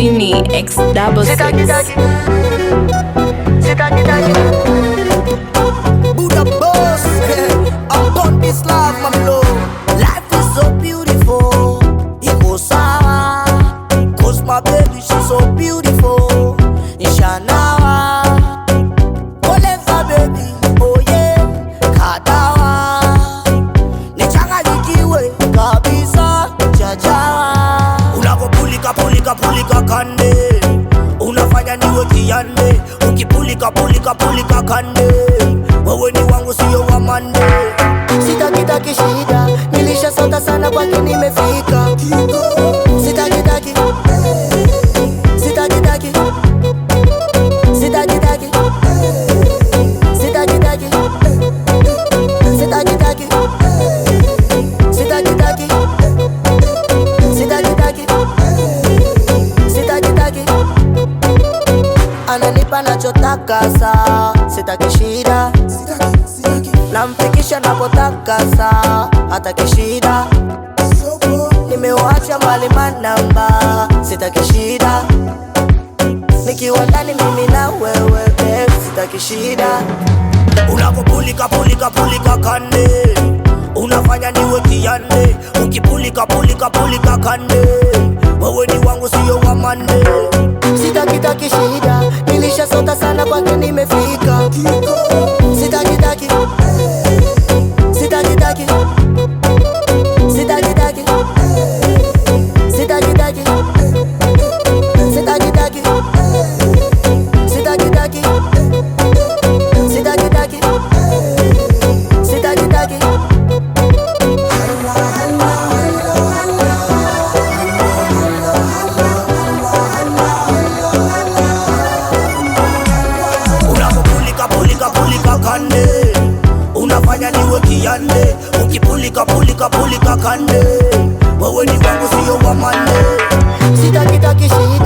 Genie X66. Buddha boss, upon this love, my love. Life is so beautiful. Iko sawa, cause my baby she's so beautiful. Ishanawa, koleza baby, oh yeah, kadawa. Nichanganyikiwe kabisa, chachawa. Unavopulika pulika kande, unafanya niwe kiande. Ukipulika pulika kande, wewe ni wangu sio wa mande. Sitaki shida, nilishasota sana kwake nimefika. Sitaki ananipa nachotaka saa. Sitaki shida, namfikisha napotaka saa. Hataki shida, nimewacha mbali manamba. Sitaki shida, nikiwa ndani mimi na wewe babe. Sitaki shida. Unavopulika kande, unafanya niwe kiande. Ukipulika kande, wewe ni wangu sio wa mande. Sitaki shida, nilishasota sana kwake nimefika. Sitaki kande, unafanya niwe kiande. Ukipulika kande, wewe ni wangu sio wa mande. Sitaki shida.